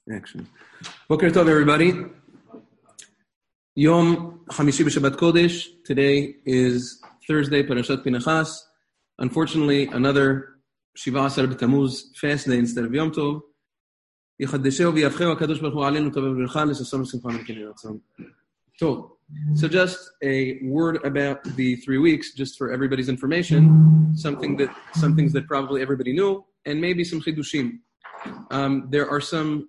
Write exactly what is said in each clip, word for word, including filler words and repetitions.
Action. Boker Tov, everybody. Yom Hamishi b'Shabbat Kodesh. Today is Thursday, Parashat Pinachas. Unfortunately, another Shiva Asar B'Tamuz fast day instead of Yom Tov. Yichadesheu v'yavcheu HaKadosh Baruch Hu aleinu tov v'bercha l'sasam v'simcha v'nekini ratzon. Tov. So just a word about the three weeks, just for everybody's information. Something that some things that probably everybody knew, and maybe some chidushim. Um, there are some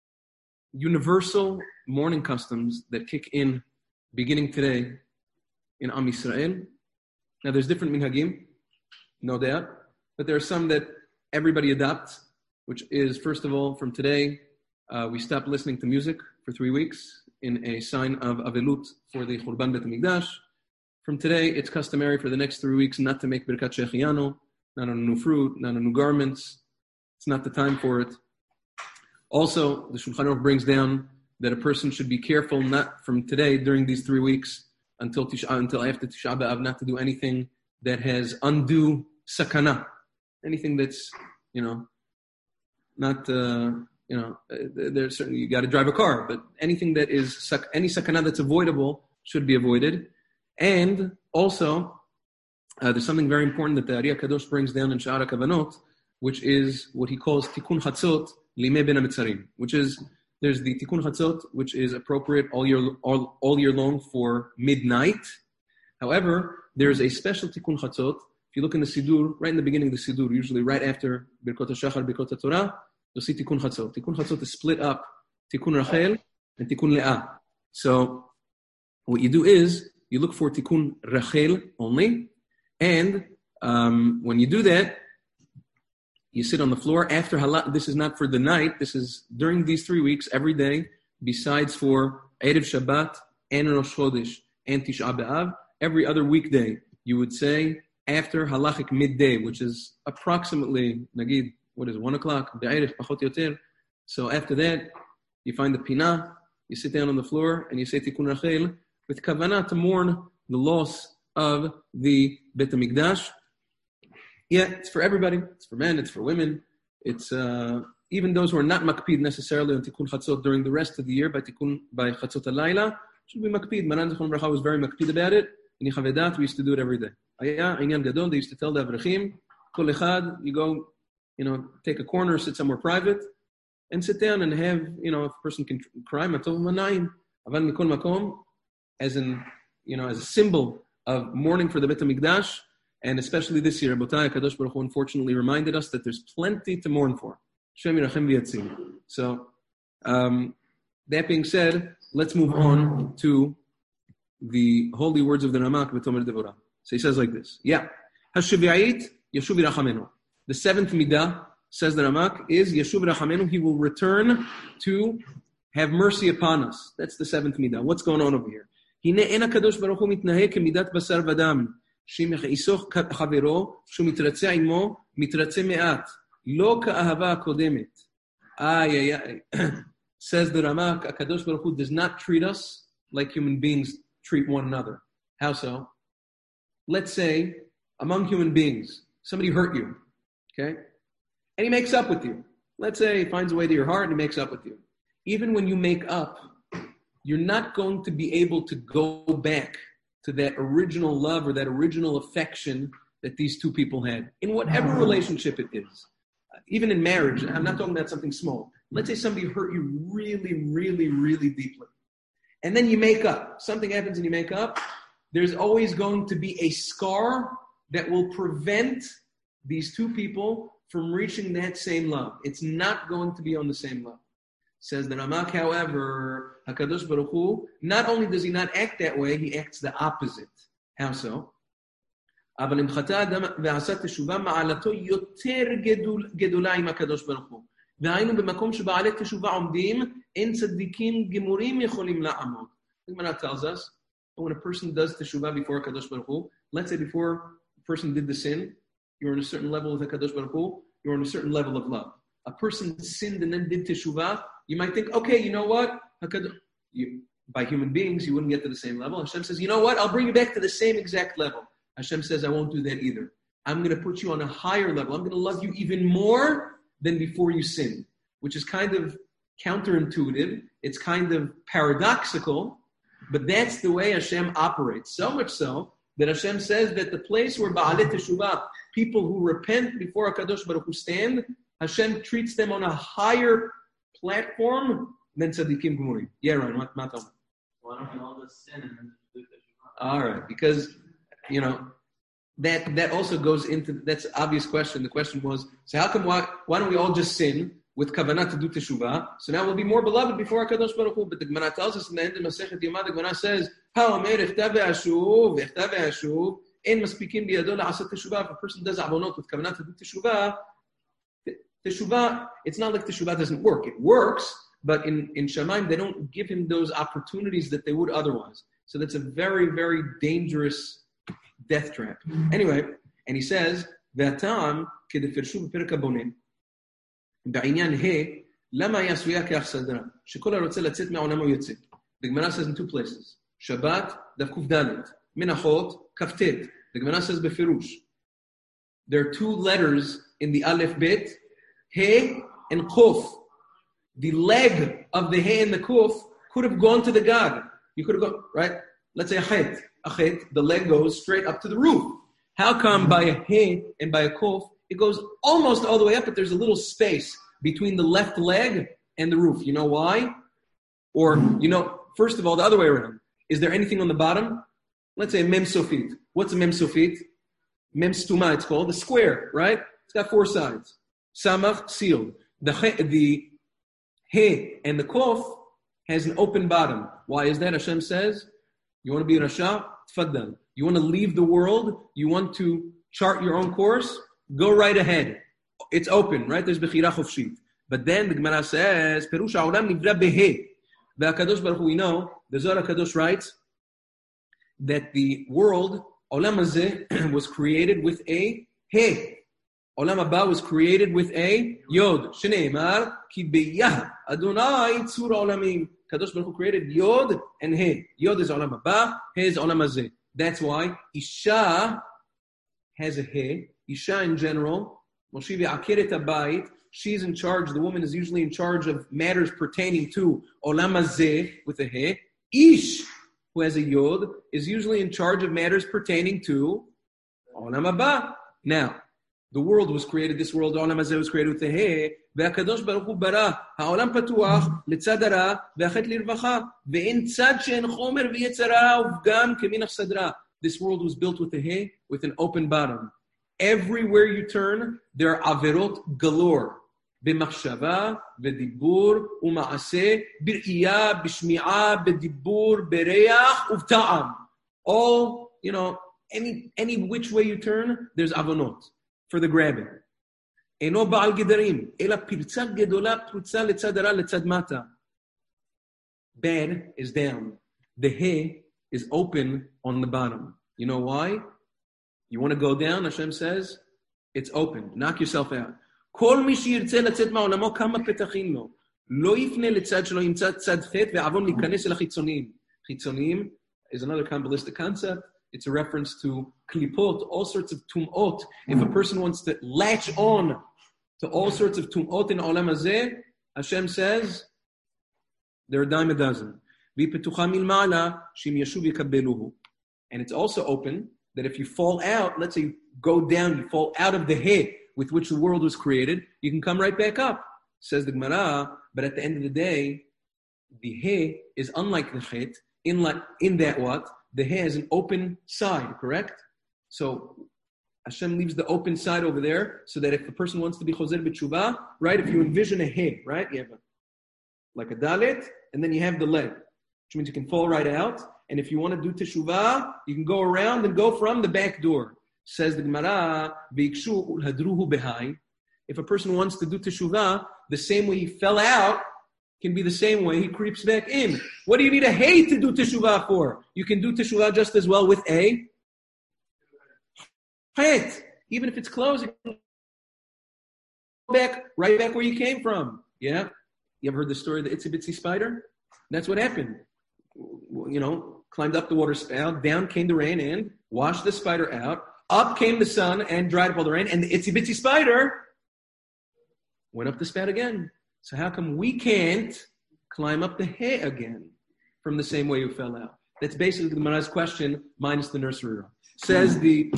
universal mourning customs that kick in beginning today in Am Yisrael. Now there's different minhagim, no doubt, but there are some that everybody adopts, which is, first of all, from today, uh, we stop listening to music for three weeks in a sign of avelut for the Churban Bet HaMikdash. From today, it's customary for the next three weeks not to make Birkat Shechianu, not on new fruit, not on new garments. It's not the time for it. Also, the Shulchan Aruch brings down that a person should be careful not from today during these three weeks until Tisha, until after Tisha B'Av, not to do anything that has undue sakana, anything that's, you know, not, uh, you know, there's certainly, you got to drive a car, but anything that is, any sakana that's avoidable should be avoided. And also, uh, there's something very important that the Ari HaKadosh brings down in Sha'ar HaKavanot, which is what he calls Tikkun Chatzot, Limei Ben HaMetzarim, which is, there's the Tikkun Chatzot, which is appropriate all year all, all year long for midnight. However, there's a special Tikkun Chatzot. If you look in the Sidur, right in the beginning of the Sidur, usually right after Birkot HaShachar, Birkot HaTorah, you'll see Tikkun Chatzot. Tikkun Chatzot is split up, Tikkun Rachel and Tikkun Le'ah. So, what you do is, you look for Tikkun Rachel only, and um, when you do that, you sit on the floor after halach. This is not for the night. This is during these three weeks, every day, besides for Erev Shabbat and Rosh Chodesh and Tisha B'Av. Every other weekday, you would say after halachic midday, which is approximately, nagid, what is it, one o'clock, be'erech, pachot yoter. So after that, you find the pinah, you sit down on the floor, and you say Tikkun Rachel, with kavanah to mourn the loss of the Bet HaMikdash. Yeah, it's for everybody. It's for men, it's for women. It's uh, even those who are not makpid necessarily on Tikkun Chatzot during the rest of the year by Tikkun by Chatzot HaLayla should be makpid. Maran Zichron Bracha was very makpid about it. In Yechavedat, we used to do it every day. Aya, Inyan Gadol, they used to tell the Avrechim, Kol Echad, you go, you know, take a corner, sit somewhere private, and sit down and have, you know, if a person can cry, Matov Manayim, Avan Mikol Makom, as in, you know, as a symbol of mourning for the Bet HaMikdash. And especially this year, Rabotai, Kadosh Baruch Hu unfortunately reminded us that there's plenty to mourn for. Shem Yirachem V'Yatzil. So, um, that being said, let's move on to the holy words of the Ramak B'Tomer Devorah. So he says like this. Yeah. HaShevi'ayit Yeshuv Yirachamenu. The seventh midah, says the Ramak, is Yeshuv Yirachamenu. He will return to have mercy upon us. That's the seventh midah. What's going on over here? Hine ena Kadosh Baruch Hu mitnaheh kemidat basar v'dam. שמכעיסו חברו, שהוא מתרצה עמו, מתרצה מעט, לא כאהבה הקודמת. Ay, ay, ay. Says the Ramak, HaKadosh Baruch Hu does not treat us like human beings treat one another. How so? Let's say, among human beings, somebody hurt you, okay? And he makes up with you. Let's say he finds a way to your heart and he makes up with you. Even when you make up, you're not going to be able to go back to that original love or that original affection that these two people had, in whatever relationship it is. Even in marriage, I'm not talking about something small. Let's say somebody hurt you really, really, really deeply. And then you make up. Something happens and you make up. There's always going to be a scar that will prevent these two people from reaching that same love. It's not going to be on the same level. Says the Ramak, however, HaKadosh Baruch Hu, not only does he not act that way, he acts the opposite. How so? אבל אם חטא אדם ועשה תשובה, מעלתו יותר גדולה עם הקדוש ברוך הוא. והיינו במקום שבעלי תשובה עומדים, אין צדיקים גמורים יכולים לעמוד. The Gemara tells us, when a person does teshuvah before HaKadosh Baruch Hu, let's say before a person did the sin, you're on a certain level with HaKadosh Baruch Hu, you're on a certain level of love. A person sinned and then did teshuvah, you might think, okay, you know what? You, by human beings, you wouldn't get to the same level. Hashem says, you know what? I'll bring you back to the same exact level. Hashem says, I won't do that either. I'm going to put you on a higher level. I'm going to love you even more than before you sinned, which is kind of counterintuitive. It's kind of paradoxical, but that's the way Hashem operates. So much so that Hashem says that the place where Ba'alei Teshuvah, people who repent before HaKadosh Baruch Hu stand, Hashem treats them on a higher platform than Tzaddikim Gemurim. Yeah, Ryan, what, what, Why don't we all just sin and then do Teshuvah? All right, because, you know, that that also goes into, that's an obvious question. The question was, so how come, why, why don't we all just sin with kavanah to do teshuvah? So now we'll be more beloved before HaKadosh Baruch Hu. But the Gemara tells us in the end of Masechet Yomah, the Gemara says, ha'omer echtav ve'ashuv, echtav ve'ashuv, en maspikim biyado la'asat teshuvah. If a person does avonot with kavanah to do teshuvah, teshuvah, it's not like teshuvah doesn't work. It works, but in, in Shamayim, they don't give him those opportunities that they would otherwise. So that's a very, very dangerous death trap. Anyway, and he says, "V'atam kedefirshu b'perek habonim ba'inyan he lama yasuya ke'achsadra shekol harotze latzet me'olamo yotze." The Gemara says in two places. Shabbat daf kuf dalet, Menachot kaf tet. The Gemara says befirush. There are two letters in the Aleph Bet, he and kuf. The leg of the he and the kuf could have gone to the God. You could have gone, right? Let's say a chet. A chet, the leg goes straight up to the roof. How come by a he and by a kuf, it goes almost all the way up, but there's a little space between the left leg and the roof. You know why? Or, you know, first of all, the other way around. Is there anything on the bottom? Let's say a mem sofit. What's a mem sofit? Mem stuma, it's called. The square, right? It's got four sides. Samach, sealed. The he, the he and the kuf has an open bottom. Why is that? Hashem says, you want to be Rasha? Tfaddal. You want to leave the world? You want to chart your own course? Go right ahead. It's open, right? There's Bechira Chofshit. But then the Gemara says, Perush ha'olam nivra behe. Ve'akadosh Baruch Hu, we know, the Zohar HaKadosh writes that the world, Olam Hazeh, was created with a he. Olam Haba was created with a yod. Shneimar, ki beyah Adonai tzur olamim. Kadosh Baruch Hu created Yod and He. Yod is Olam Haba, He is Olam Hazeh. That's why Isha has a He. Isha in general, Moshe ve'akeret habayit, she's in charge, the woman is usually in charge of matters pertaining to Olam Hazeh with a He. Ish, who has a Yod, is usually in charge of matters pertaining to Olam Haba. Now, the world was created, this world, Olam Hazeh was created with a He. והקדוש ברוך הוא ברא, העולם פתוח לצד הרע והחטא לרווחה, ואין צד שאין חומר ויצרה ובגם כמינח סדרה. This world was built with a he, with an open bottom. Everywhere you turn, there are averot galore. במחשבה, בדיבור ומעשה, בראייה, בשמיעה, בדיבור, בריח ובטעם. All, you know, any, any which way you turn, there's avonot for the grabbing. אינו בעל גדרים, אלא פרצה גדולה פרוצה לצד הרע לצד מטה. Bad is down. The he is open on the bottom. You know why? You want to go down, Hashem says, it's open. Knock yourself out. כל מי שירצה לצאת מעולמו כמה פתחים לו. לא יפנה לצד שלו ימצא צד חטא ועוון להיכנס אל החיצוניים. חיצוניים is another Kabbalistic concept. It's a reference to klipot, all sorts of tum'ot. If a person wants to latch on to all sorts of tum'ot in Olam Hazeh, Hashem says, they're a dime a dozen. And it's also open that if you fall out, let's say you go down, you fall out of the he with which the world was created, you can come right back up, says the Gemara. But at the end of the day, the he is unlike the chet, in, like, in that what? The he has an open side, correct? So Hashem leaves the open side over there so that if a person wants to be choser b'tshuva, right? If you envision a he, right? You have a, like a dalet, and then you have the leg, which means you can fall right out. And if you want to do teshuvah, you can go around and go from the back door. Says the Gemara, v'ikshu ulhadruhu behai. If a person wants to do teshuvah, the same way he fell out can be the same way he creeps back in. What do you need a hay to do teshuvah for? You can do teshuvah just as well with a hayt. Even if it's closed, you can go back, right back where you came from. Yeah? You ever heard the story of the itsy bitsy spider? That's what happened. You know, climbed up the water spout, down came the rain and washed the spider out. Up came the sun and dried up all the rain, and the itsy bitsy spider went up the spout again. So how come we can't climb up the hay again from the same way you fell out? That's basically the Gemara's question minus the nursery rhyme. Says the,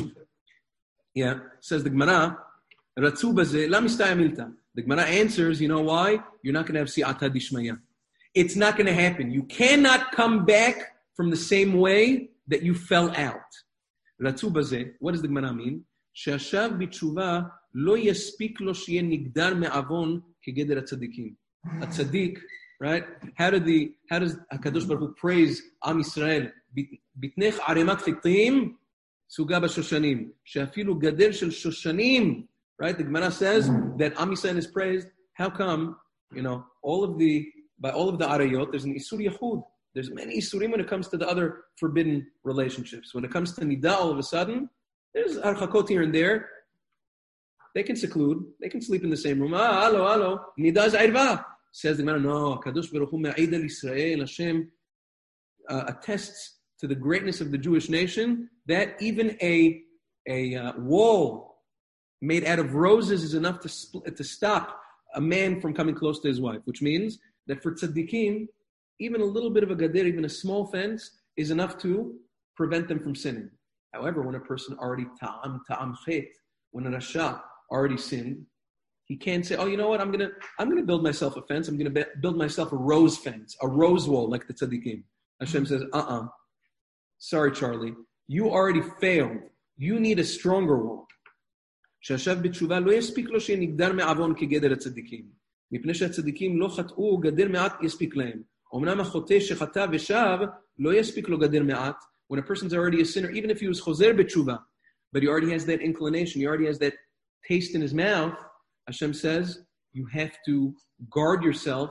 yeah, says the Gemara, Ratzu baze, la mistaya milta. The Gemara answers, you know why? You're not going to have si'ata dishmaya. It's not going to happen. You cannot come back from the same way that you fell out. Ratzu baze, what does the Gemara mean? She'ashav b'tshuva lo yaspik lo shiye nigdar me'avon kegeder hatzadikim. A tzaddik, right? How did the how does HaKadosh Baruch Hu praise Am Yisrael? Bitnech aremat chitim suga b'shoshanim. She'afilu gader shel shoshanim. Right? The Gemara says that Am Yisrael is praised. How come? You know, all of the by all of the arayot, there's an isur yachud. There's many isurim when it comes to the other forbidden relationships. When it comes to nida, all of a sudden, there's archakot here and there. They can seclude. They can sleep in the same room. Ah, hello, hello. Nida is irva. Says the Gemara, no. Kadosh Baruch Hu me'id al Yisrael. Hashem uh, attests to the greatness of the Jewish nation that even a a uh, wall made out of roses is enough to spl- to stop a man from coming close to his wife. Which means that for tzaddikim, even a little bit of a gader, even a small fence, is enough to prevent them from sinning. However, when a person already ta'am, ta'am chet, when a rasha already sinned, he can't say, oh, you know what, I'm going to I'm gonna build myself a fence, I'm going to be- build myself a rose fence, a rose wall like the tzaddikim. Hashem says, uh-uh, sorry, Charlie, you already failed. You need a stronger wall. שעכשיו בתשובה לא יספיק לו שנגדר מעוון כגדר הצדיקים. מפני שהצדיקים לא חטאו, גדר מעט יספיק להם. אמנם החוטא שחטא ושב, לא יספיק לו גדר מעט. When a person's already a sinner, even if he was חוזר בתשובה, but he already has that inclination, he already has that taste in his mouth, Hashem says, you have to guard yourself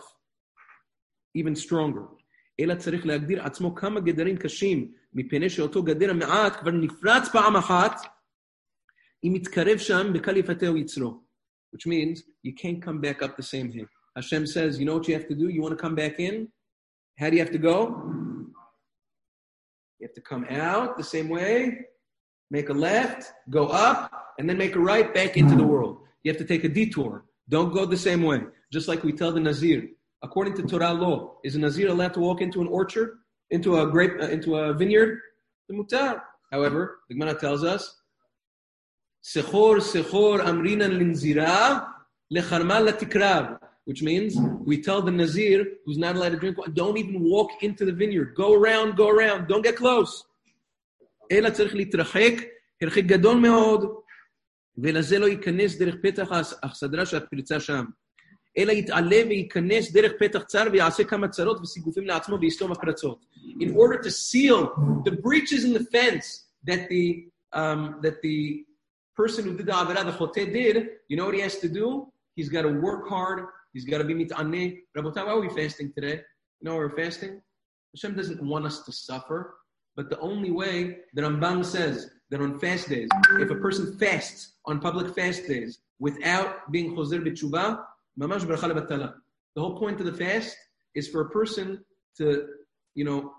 even stronger. אלא צריך להגדיר עצמו כמה גדרים קשים, מפני שאותו גדר המעט כבר נפרץ פעם אחת, אם יתקרב שם, בקל יפתהו יצרו. Which means, you can't come back up the same hill. Hashem says, you know what you have to do? You want to come back in? How do you have to go? You have to come out the same way, make a left, go up, and then make a right back into the world. You have to take a detour. Don't go the same way. Just like we tell the Nazir. According to Torah law, is a Nazir allowed to walk into an orchard, into a grape, uh, into a vineyard? The mutar. However, the Gemara tells us, Sechor, Sechor, Amrinan Linzira, Lecharmal Latikrav. Which means, we tell the Nazir, who's not allowed to drink wine, don't even walk into the vineyard. Go around, go around, don't get close. Ela tzarich litrachek, herchek gadol meod, ולזה לא ייכנס דרך פתח האכסדרה שהפריצה שם. אלא יתעלה וייכנס דרך פתח צר ויעשה כמה צרות וסיגופים לעצמו ויסתום הפרצות. In order to seal the breaches in the fence that the um, that the person who did the Avirah, the Choteh, did, you know what he has to do? He's got to work hard. He's got to be mit'aneh. Rabotai, why are we fasting today? You know why we're fasting? Hashem doesn't want us to suffer, but the only way, the Rambam says that on fast days, if a person fasts on public fast days without being chozer b'tshuva, mamash beracha lebatala. The whole point of the fast is for a person to, you know,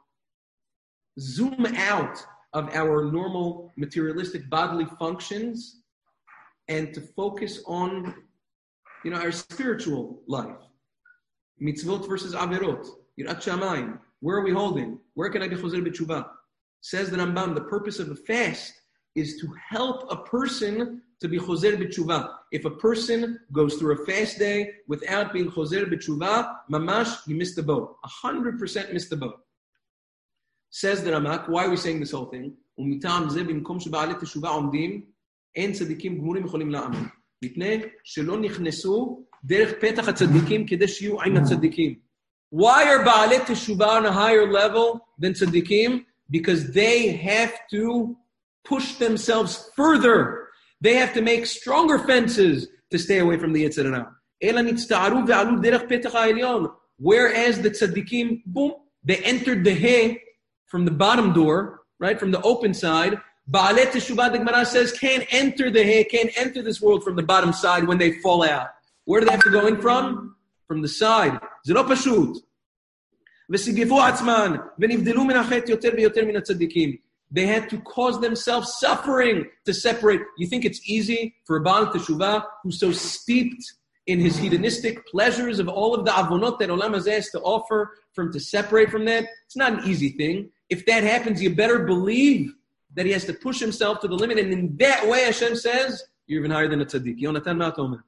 zoom out of our normal materialistic bodily functions and to focus on, you know, our spiritual life. Mitzvot versus averot. Yirat shamayim. Where are we holding? Where can I be chozer b'tshuva? Says the Rambam, the purpose of a fast is to help a person to be chozer b'tshuva. If a person goes through a fast day without being chozer b'tshuva, mamash, he missed the boat. A hundred percent missed the boat. Says the Ramak, why are we saying this whole thing? ומטעם זה, במקום שבעלי תשובה עומדים, אין צדיקים גמורים יכולים לעמוד. מפני שלא נכנסו דרך פתח הצדיקים כדי שיהיו עם הצדיקים. Why are בעלי תשובה on a higher level than tzaddikim? Because they have to push themselves further. They have to make stronger fences to stay away from the Yetzer Hara. אלא נצטערו ועלו דרך פתח העליון. Whereas the tzaddikim, boom, they entered the hay from the bottom door, right, from the open side. Ba'alei Teshuvah, the Gemara says, can't enter the hay, can't enter this world from the bottom side when they fall out. Where do they have to go in from? From the side. זה לא פשוט. וסיגפו עצמן, ונבדלו מן החטא יותר ויותר מן הצדיקים. They had to cause themselves suffering to separate. You think it's easy for a Baal Teshuvah who's so steeped in his hedonistic pleasures of all of the avonot that Olam Hazeh has to offer, for him to separate from that. It's not an easy thing. If that happens, you better believe that he has to push himself to the limit, and in that way, Hashem says, you're even higher than a tzaddik. Yonatan Ma'atomer.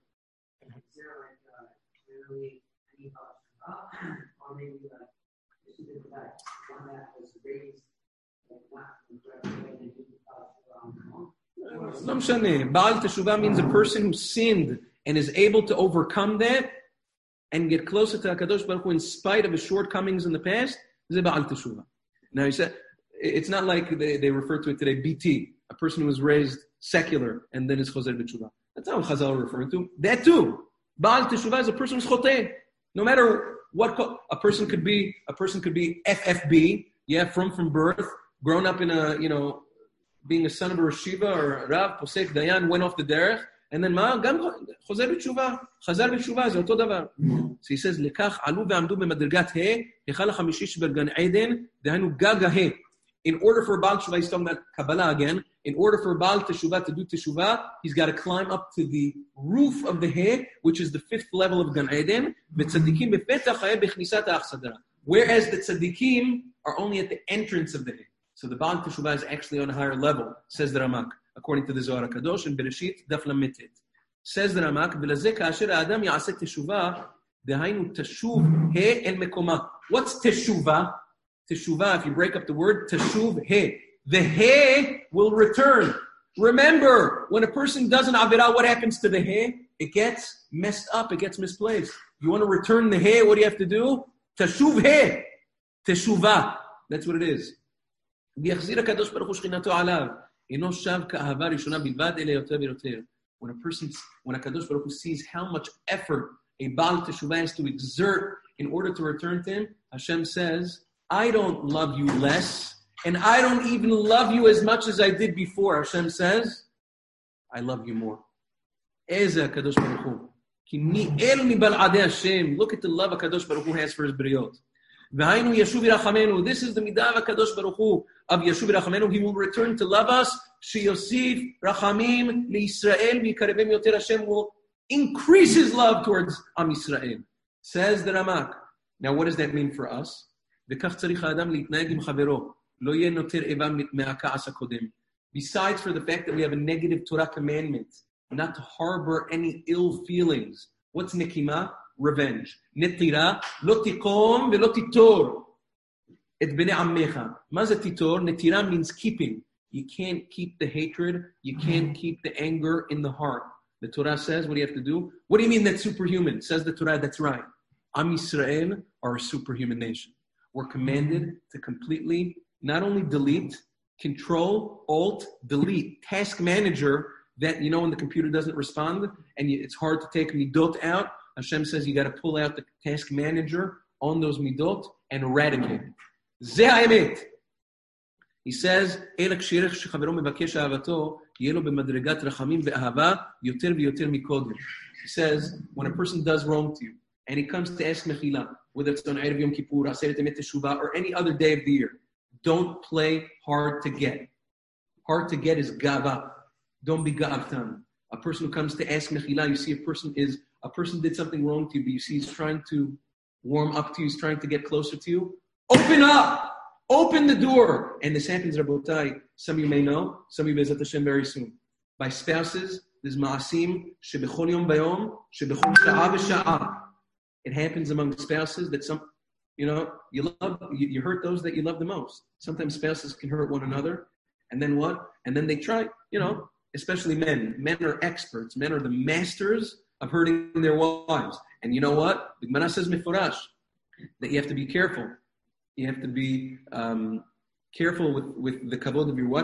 No mshane. Baal Teshuvah means a person who sinned and is able to overcome that and get closer to HaKadosh Baruch Hu in spite of his shortcomings in the past. This is Baal Teshuvah. Now he said, it's not like they, they refer to it today, B T, a person who was raised secular and then is Choser B'Teshuvah. That's not what Chazal are referring to. That too. Baal Teshuvah is a person who's Choteh. No matter what, a person could be, a person could be F F B, yeah, from from birth, grown up in a, you know, being a son of a Rashiva or a Rav, Posek, Dayan, went off the derech, and then ma, gam Choser B'Teshuvah, Chazar B'Teshuvah, זה אותו דבר. So he says, לכך עלו ועמדו במדרגת ה', היכל החמישי שבגן עדן, דהיינו גג ה'. In order for Baal Teshuvah, he's talking about Kabbalah again, in order for Baal Teshuvah to do Teshuvah, he's got to climb up to the roof of the He, which is the fifth level of Gan Eden. Whereas the Tzaddikim are only at the entrance of the He. So the Baal Teshuvah is actually on a higher level, says the Ramak, according to the Zohar HaKadosh, in Bereshit, Daf Lamed Tet. Says the Ramak, ולזה כאשר האדם יעשה תשובה, דהיינו תשוב ה' אל מקומה. What's Teshuvah? Teshuvah, if you break up the word, teshuv he. The he will return. Remember, when a person does an avirah, what happens to the he? It gets messed up, it gets misplaced. You want to return the he, what do you have to do? Teshuv he. Teshuvah. That's what it is. When a person, when a Kadosh Baruch Hu sees how much effort a Baal Teshuvah has to exert in order to return to him, Hashem says, I don't love you less, and I don't even love you as much as I did before. Hashem says, I love you more. Eza Kadosh Baruch Hu. Ki ni'el mi bal'adei Hashem. Look at the love HaKadosh Baruch Hu has for his briot. V'hainu yeshuv yirachamenu. This is the midah of HaKadosh Baruch Hu of yeshuv yirachamenu. He will return to love us. Sheyosif rachamim liYisrael v'yikarevem yoter. Hashem will increase his love towards Am Yisrael. Says the Ramak. Now what does that mean for us? Besides for the fact that we have a negative Torah commandment, not to harbor any ill feelings. What's nikima? Revenge. Netira, lo tikom velo titor. Et bnei ammecha. Maza titor? Netira means keeping. You can't keep the hatred. You can't keep the anger in the heart. The Torah says, what do you have to do? What do you mean that's superhuman? Says the Torah, that's right. Am Yisrael are a superhuman nation. We're commanded to completely, not only delete, control, alt, delete, task manager, that, you know, when the computer doesn't respond and you, it's hard to take midot out, Hashem says you got to pull out the task manager on those midot and eradicate it. Ze ha'emet. He says, Ela k'shirech shechavero mevakesh ahavato, yeh lo b'madregat rachamim ve'ahava yoter v'yoter mikodem. He says, when a person does wrong to you, and he comes to ask mechila, whether it's on Erev Yom Kippur, Aseret Emet Teshuvah, or any other day of the year, don't play hard to get. Hard to get is gava. Don't be ga'avtan. A person who comes to ask mechila, you see a person is a person did something wrong to you, but you see he's trying to warm up to you, he's trying to get closer to you. Open up! Open the door! And this happens, Rabotai, some of you may know, some of you Bezat Hashem very soon. By spouses, there's ma'asim, shebechol yom bayom, shebechol sha'ah v'sha'ah. It happens among spouses that some, you know, you love, you, you hurt those that you love the most. Sometimes spouses can hurt one another. And then what? And then they try, you know, especially men. Men are experts. Men are the masters of hurting their wives. And you know what? The Gemara says mifurash, that you have to be careful. You have to be um, careful with, with the kavod of your wife.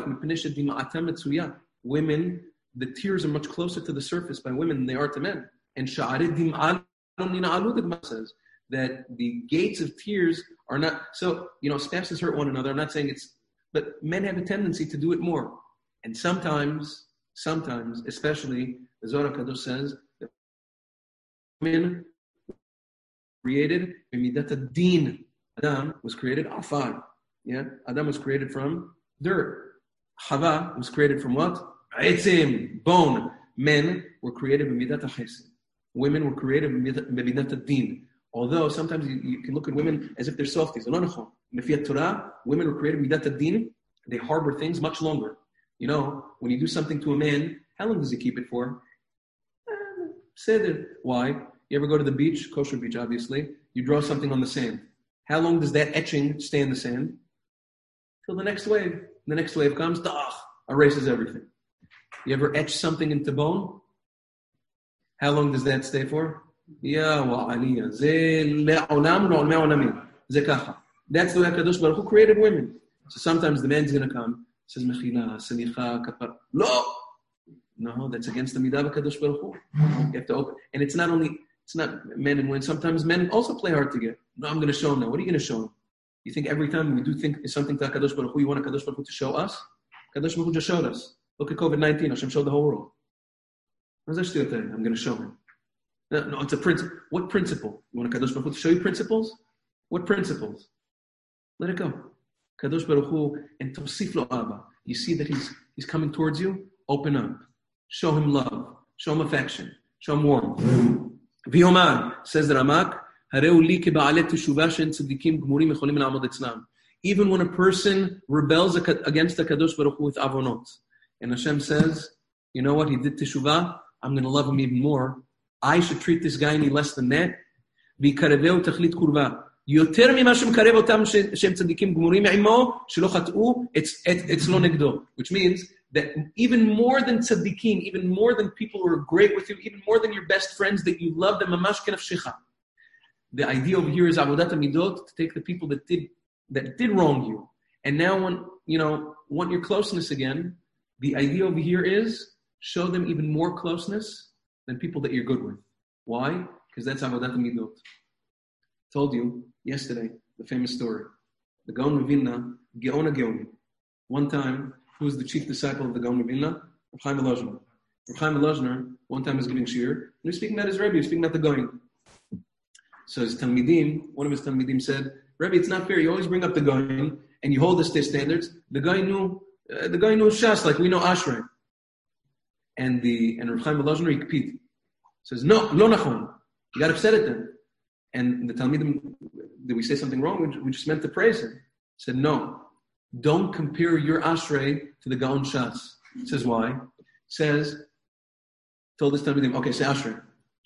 Women, the tears are much closer to the surface by women than they are to men. And sha'arid dim'al, the Gemara says that the gates of tears are not, so, you know, spouses hurt one another. I'm not saying it's, but men have a tendency to do it more. And sometimes, sometimes, especially, the Zohar HaKadosh says that women created, Midat Din. Adam was created, afar. Yeah? Adam was created from dirt. Chava was created from what? Eitzim, bone. Men were created, Midat Chesed. women were created mebidat ad-din. Although sometimes you, you can look at women as if they're softies. Mefiyat Torah, women were created mebidat ad-din. They harbor things much longer. You know, when you do something to a man, how long does he keep it for? Eh, say that. Why? You ever go to the beach, kosher beach, obviously, you draw something on the sand. How long does that etching stay in the sand? Till the next wave. The next wave comes, dah, erases everything. You ever etch something into bone? How long does that stay for? Ya wa aliyah. That's the way HaKadosh Baruch Hu created women. So sometimes the man's going to come, says, Mechila, Salicha, Kapar. No! No, that's against the Midah of HaKadosh Baruch Hu. You have to open. And it's not only, it's not men and women. Sometimes men also play hard to get. No, I'm going to show them now. What are you going to show them? You think every time we do think is something to HaKadosh Baruch Hu, you want HaKadosh Baruch Hu to show us? HaKadosh Baruch Hu just showed us. Look at covid nineteen. Hashem showed the whole world. I'm going to show him. No, no, it's a principle. What principle? You want HaKadosh Baruch Hu to show you principles? What principles? Let it go. Kadosh Baruch Hu and Tosif Lo Abba. You see that he's he's coming towards you? Open up. Show him love. Show him affection. Show him warmth. V'yomar, says the Ramak, even when a person rebels against the Kadosh Baruch Hu with avonot, and Hashem says, you know what, he did teshuvah, I'm going to love him even more. I should treat this guy any less than that. ויקרבהו תכלית קרבה. יותר ממה שמקרב אותם שהם צדיקים גמורים עמו, שלא חטאו, it's לא נגדו. Which means that even more than tzaddikim, even more than people who are great with you, even more than your best friends that you love them, ממש כנפשך. The idea over here is avodat hamidot, to take the people that did that did wrong you, and now want you know want your closeness again. The idea over here is show them even more closeness than people that you're good with. Why? Because that's avodat hamidot. Told you yesterday the famous story. The Gaon of Vilna, Geona Geoni. One time, who was the chief disciple of the Gaon of Vilna? Reb Chaim Elazar. Reb Chaim Elazar one time was giving shir, and he was speaking about his Rebbe, he was speaking about the Gaon. So his Talmidim, one of his Talmidim said, Rebbe, it's not fair. You always bring up the Gaon, and you hold us to standards. The guy knew, uh, the guy knew Shas, like we know Ashrei. And the and Reb Chaim Elazar Ikpid says, no, lo nachon. You got upset at them. And the Talmidim, did we say something wrong? We just meant to praise him. He said, no, don't compare your Ashrei to the Gaon Shas. He says, why? He says, told this Talmidim, okay, say Ashrei.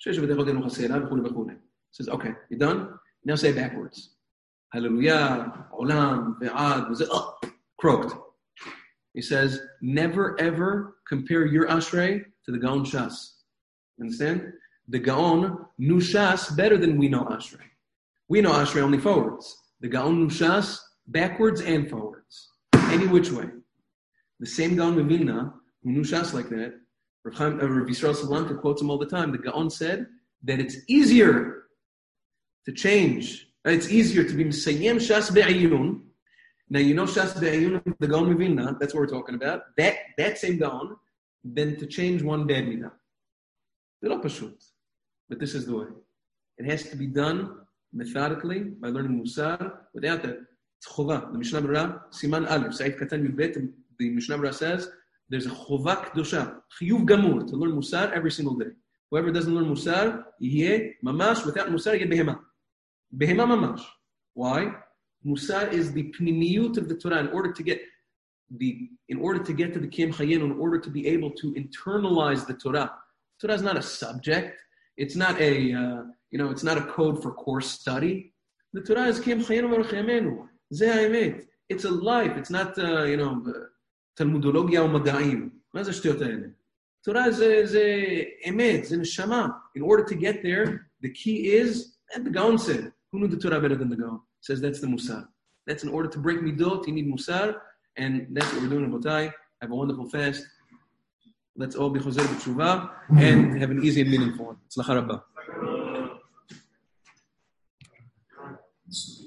He says, okay, you done? Now say it backwards. Hallelujah, Olam, Ve'ad, oh, croaked. He says, never ever compare your Ashrei to the Gaon Shas. Understand? The Gaon knew Shas better than we know Ashrei. We know Ashrei only forwards. The Gaon knew Shas backwards and forwards. Any which way. The same Gaon Mevilna, who knew Shas like that, Rav Yisrael Salanter quotes him all the time. The Gaon said that it's easier to change. It's easier to be Mesayem Shas Be'ayun. Now, you know Shas Be'ayun, the Gaon Mevilna, that's what we're talking about. That that same Gaon, than to change one bad midah. They're not pashut. But this is the way. It has to be done methodically by learning Musar. Without that, it's chova. The Mishnah Berurah, Siman Aleph, Sa'id Katan Yudbet, the Mishnah Berurah says, there's a chova kedusha, chiyuv gamur, to learn Musar every single day. Whoever doesn't learn Musar, yihye mamash, without Musar, yihye behema. Behema mamash. Why? Musar is the pnimiyut of the Torah. In order to get the, in order to get to the Kiyam Chayenu, in order to be able to internalize the Torah. Torah is not a subject. It's not a, uh, you know, it's not a code for course study. The Torah is Kiyam Chayenu v'Rachemenu. Zeh ha'emet. It's a life. It's not, uh, you know, Talmudologia or Mada'im. מה זה השטויות האלה? Torah זה, זה emet, זה neshama. In order to get there, the key is, and the Gaon said, who knew the Torah better than the Gaon? Says that's the Musar. That's in order to break midot, you need Musar, and that's what we're doing in Botai. Have a wonderful fast. Let's all be chozer b'tshuva and have an easy and meaningful one. Tzlacha rabbah.